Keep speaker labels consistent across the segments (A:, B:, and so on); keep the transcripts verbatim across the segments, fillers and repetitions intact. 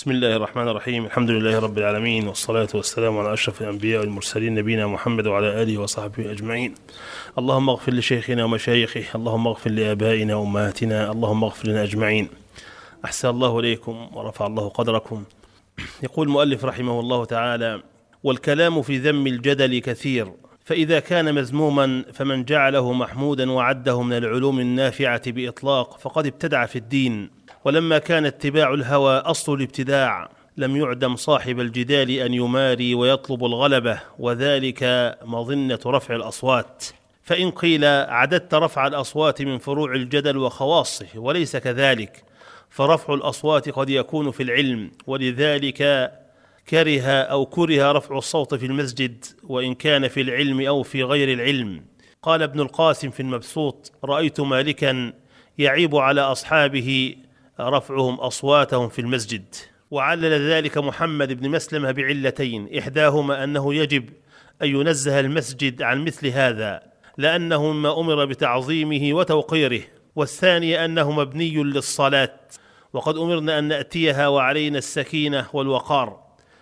A: بسم الله الرحمن الرحيم. الحمد لله رب العالمين، والصلاة والسلام على أشرف الأنبياء والمرسلين نبينا محمد وعلى آله وصحبه أجمعين. اللهم اغفر لشيخنا ومشايخه، اللهم اغفر لآبائنا وأمهاتنا، اللهم اغفر لنا أجمعين. أحسن الله إليكم ورفع الله قدركم. يقول المؤلف رحمه الله تعالى: والكلام في ذم الجدل كثير، فإذا كان مذموما فمن جعله محمودا وعده من العلوم النافعة بإطلاق فقد ابتدع في الدين. ولما كان اتباع الهوى أصل الابتداع لم يعدم صاحب الجدال أن يماري ويطلب الغلبة، وذلك مظنة رفع الأصوات. فإن قيل عددت رفع الأصوات من فروع الجدل وخواصه، وليس كذلك، فرفع الأصوات قد يكون في العلم، ولذلك كره أو كره رفع الصوت في المسجد وإن كان في العلم أو في غير العلم. قال ابن القاسم في المبسوط: رأيت مالكا يعيب على أصحابه رفعهم أصواتهم في المسجد. وعلل ذلك محمد بن مسلمة بعلتين: إحداهما أنه يجب أن ينزه المسجد عن مثل هذا لأنه مما أمر بتعظيمه وتوقيره، والثاني أنه مبني للصلاة وقد أمرنا أن نأتيها وعلينا السكينة والوقار،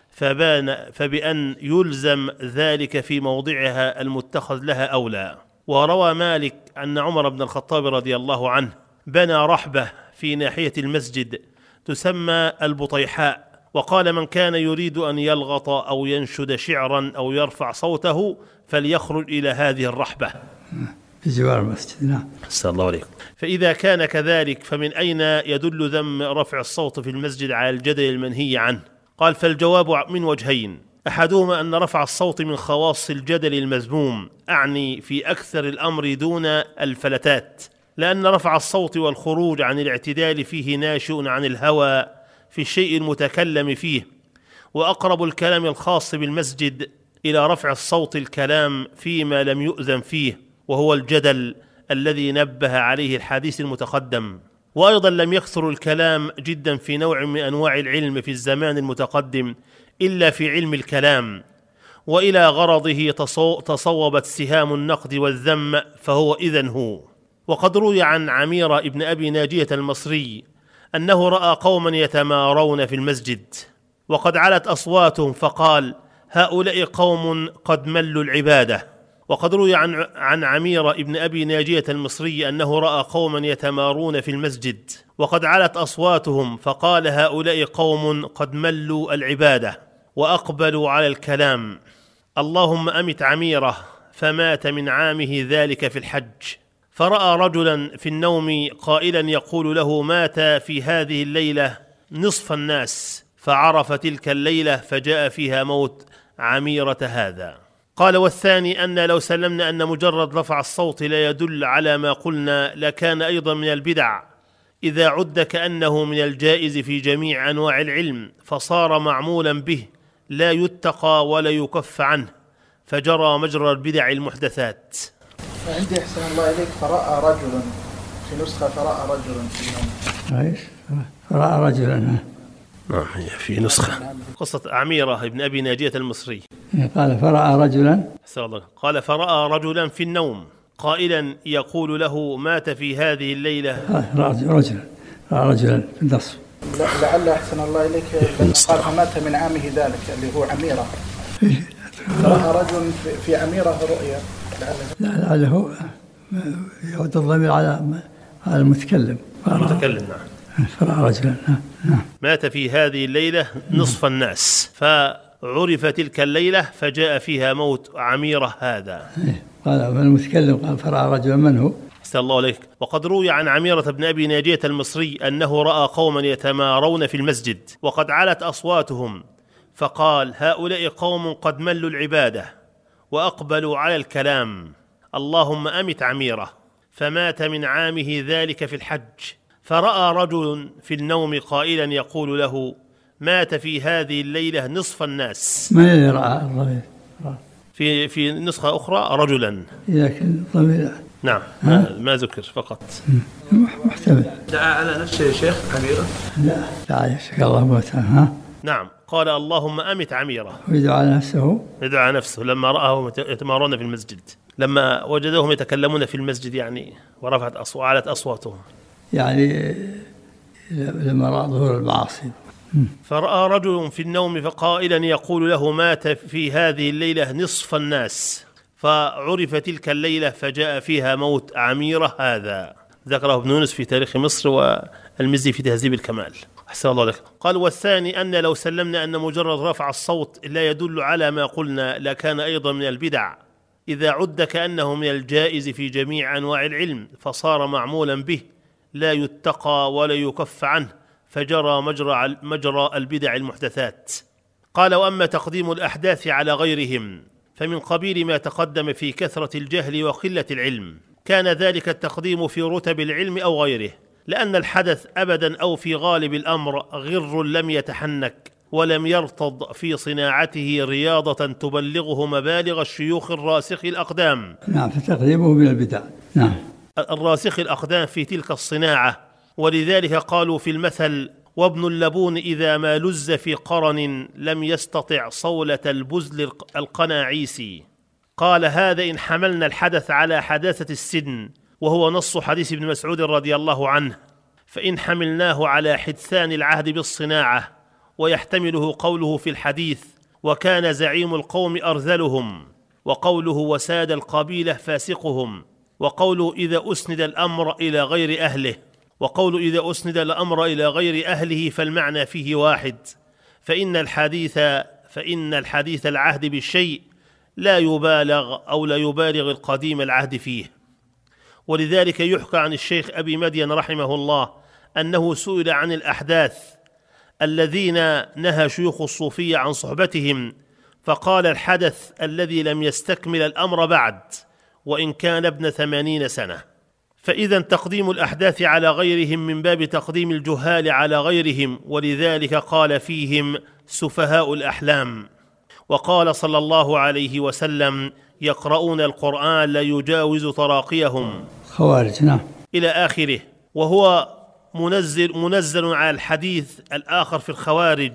A: فبان فبأن يلزم ذلك في موضعها المتخذ لها أولى. وروى مالك أن عمر بن الخطاب رضي الله عنه بنى رحبة في ناحية المسجد تسمى البطيحاء، وقال: من كان يريد أن يلغط أو ينشد شعرا أو يرفع صوته فليخرج إلى هذه الرحبة
B: في جوار المسجد. نعم.
A: أحسن الله عليكم. فإذا كان كذلك فمن أين يدل ذم رفع الصوت في المسجد على الجدل المنهي عنه؟ قال: فالجواب من وجهين: أحدهما أن رفع الصوت من خواص الجدل المذموم، أعني في أكثر الأمر دون الفلتات، لأن رفع الصوت والخروج عن الاعتدال فيه ناشئ عن الهوى في الشيء المتكلم فيه، وأقرب الكلام الخاص بالمسجد إلى رفع الصوت الكلام فيما لم يؤذن فيه، وهو الجدل الذي نبه عليه الحديث المتقدم. وأيضا لم يكثر الكلام جدا في نوع من أنواع العلم في الزمان المتقدم إلا في علم الكلام، وإلى غرضه تصوبت سهام النقد والذم، فهو إذن هو. وقد روي عن عميرة ابن أبي ناجية المصري أنه رأى قوما يتمارون في المسجد وقد علت أصواتهم فقال: هؤلاء قوم قد ملوا العبادة. وقد روي عن عن عميرة ابن أبي ناجية المصري أنه رأى قوما يتمارون في المسجد وقد علت أصواتهم فقال: هؤلاء قوم قد ملوا العبادة وأقبلوا على الكلام. اللهم أمت عميرة فمات من عامه ذلك في الحج، فرأى رجلا في النوم قائلا يقول له: مات في هذه الليلة نصف الناس، فعرف تلك الليلة فجاء فيها موت عميرة هذا. قال: والثاني أن لو سلمنا أن مجرد رفع الصوت لا يدل على ما قلنا لكان أيضا من البدع إذا عد كأنه من الجائز في جميع أنواع العلم، فصار معمولا به لا يتقى ولا يكف عنه، فجرى مجرى البدع المحدثات.
C: عندي أحسن الله إليك فرأى رجلا في نسخة فرأى رجلا في النوم.
B: ايش؟ فرأى رجلا.
A: نعم، في نسخة قصة عميرة ابن أبي ناجية المصري
B: قال: فرأى رجلا.
A: قال: فرأى رجلا في النوم قائلا يقول له: مات في هذه الليلة
B: رجلا رأى رجلا في النص.
C: لعل أحسن الله إليك قال فمات من عامه ذلك اللي هو عميرة، فرأى رجل في عميرة رؤيا،
B: لعله يعود الضمير على على المتكلم.
A: المتكلم. نعم.
B: فرأى رجلا. نعم.
A: مات في هذه الليلة نصف الناس، فعرف تلك الليلة فجاء فيها موت عميرة هذا.
B: قال من المتكلم قال: فرأى رجلا. من هو؟
A: أحسن الله عليك. وقد روي عن عميرة بن أبي ناجية المصري أنه رأى قوما يتمارون في المسجد وقد علت أصواتهم فقال: هؤلاء قوم قد ملوا العبادة وأقبلوا على الكلام. اللهم أمت عميرة فمات من عامه ذلك في الحج، فرأى رجل في النوم قائلا يقول له: مات في هذه الليلة نصف الناس.
B: من الذي رأى الرجل؟
A: في في نسخة أخرى رجلا.
B: لكن ضمير.
A: نعم، ما, ما ذكر فقط.
B: محتمل.
C: دعا على نفسه يا شيخ عميرة؟
B: لا لا يشك الله موتها. ها.
A: نعم. قال: اللهم أمت عميرة.
B: ويدعو على نفسه.
A: يدعو على نفسه لما رآهم يتمارون في المسجد، لما وجدوهم يتكلمون في المسجد يعني، ورفعت أصوات أصواتهم.
B: يعني لما رأى ظهور المعاصي.
A: فرأى رجل في النوم فقائلا يقول له مات في هذه الليلة نصف الناس، فعرف تلك الليلة فجاء فيها موت عميرة. هذا ذكره ابن يونس في تاريخ مصر والمزي في تهذيب الكمال. أحسن الله لك. قال والثاني أن لو سلمنا أن مجرد رفع الصوت لا يدل على ما قلنا لكان أيضا من البدع، إذا عد كأنه من الجائز في جميع أنواع العلم، فصار معمولا به لا يتقى ولا يكف عنه، فجرى مجرى, مجرى البدع المحدثات. قال وأما تقديم الأحداث على غيرهم فمن قبيل ما تقدم في كثرة الجهل وقلة العلم، كان ذلك التقديم في رتب العلم أو غيره، لأن الحدث أبدا أو في غالب الأمر غر لم يتحنك ولم يرتض في صناعته رياضة تبلغه مبالغ الشيوخ الراسخ الأقدام.
B: نعم، فتقديمه من البدع. نعم،
A: الراسخ الأقدام في تلك الصناعة. ولذلك قالوا في المثل وابن اللبون إذا ما لز في قرن لم يستطع صولة البزل القناعيسي. قال هذا إن حملنا الحدث على حداثة السن، وهو نص حديث ابن مسعود رضي الله عنه، فإن حملناه على حدثان العهد بالصناعة، ويحتمله قوله في الحديث وكان زعيم القوم أرذلهم، وقوله وساد القبيلة فاسقهم، وقوله إذا أسند الأمر إلى غير أهله، وقوله إذا أسند الأمر إلى غير أهله، فالمعنى فيه واحد، فإن الحديث فإن الحديث العهد بالشيء لا يبالغ أو لا يبالغ القديم العهد فيه. ولذلك يحكى عن الشيخ أبي مدين رحمه الله أنه سئل عن الأحداث الذين نهى شيوخ الصوفية عن صحبتهم، فقال الحدث الذي لم يستكمل الأمر بعد وإن كان ابن ثمانين سنة. فإذا تقديم الأحداث على غيرهم من باب تقديم الجهال على غيرهم، ولذلك قال فيهم سفهاء الأحلام. وقال صلى الله عليه وسلم يقرؤون القرآن لا يجاوز تراقيهم،
B: خوارج. نعم،
A: إلى آخره. وهو منزل, منزل على الحديث الآخر في الخوارج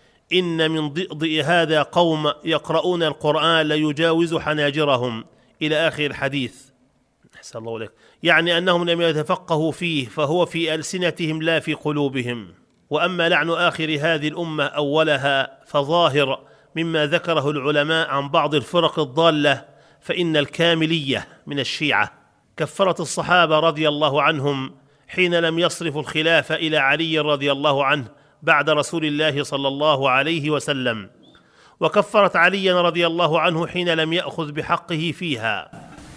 A: إن من ضئضئ هذا قوم يقرؤون القرآن لا يجاوز حناجرهم، إلى آخر الحديث. أحسن الله عليك. يعني أنهم لم يتفقهوا فيه، فهو في ألسنتهم لا في قلوبهم. وأما لعن آخر هذه الأمة أولها فظاهر مما ذكره العلماء عن بعض الفرق الضالة، فإن الكاملية من الشيعة كفرت الصحابة رضي الله عنهم حين لم يصرفوا الخلافة إلى علي رضي الله عنه بعد رسول الله صلى الله عليه وسلم، وكفرت عليا رضي الله عنه حين لم يأخذ بحقه فيها.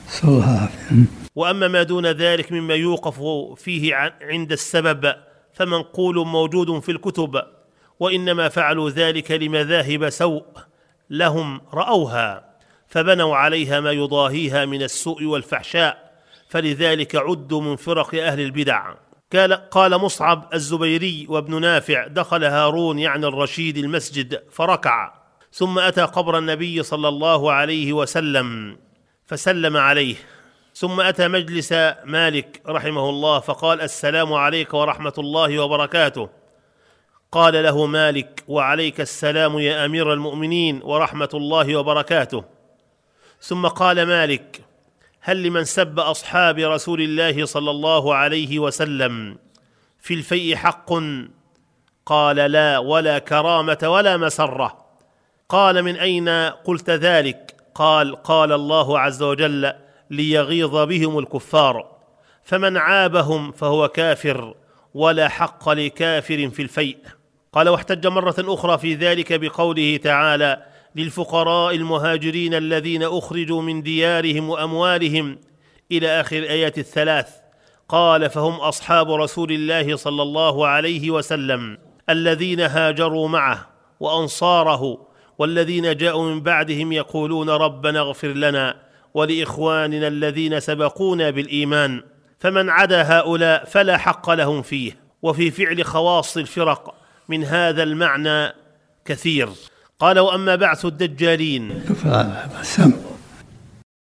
A: وأما ما دون ذلك مما يوقف فيه عند السبب فمنقول موجود في الكتب، وإنما فعلوا ذلك لمذاهب سوء لهم رأوها فبنوا عليها ما يضاهيها من السوء والفحشاء، فلذلك عدوا من فرق أهل البدع. قال مصعب الزبيري وابن نافع دخل هارون يعني الرشيد المسجد فركع، ثم أتى قبر النبي صلى الله عليه وسلم فسلم عليه، ثم أتى مجلس مالك رحمه الله فقال السلام عليك ورحمة الله وبركاته. قال له مالك وعليك السلام يا أمير المؤمنين ورحمة الله وبركاته. ثم قال مالك هل لمن سب أصحاب رسول الله صلى الله عليه وسلم في الفيء حق؟ قال لا، ولا كرامة ولا مسرة. قال من أين قلت ذلك؟ قال قال الله عز وجل ليغيظ بهم الكفار، فمن عابهم فهو كافر ولا حق لكافر في الفيء. قال واحتج مرة أخرى في ذلك بقوله تعالى للفقراء المهاجرين الذين أخرجوا من ديارهم وأموالهم إلى آخر الآيات الثلاث. قال فهم أصحاب رسول الله صلى الله عليه وسلم الذين هاجروا معه وأنصاره، والذين جاءوا من بعدهم يقولون ربنا اغفر لنا ولإخواننا الذين سبقونا بالإيمان، فمن عدا هؤلاء فلا حق لهم فيه. وفي فعل خواص الفرق من هذا المعنى كثير. قال وأما بعث الدجالين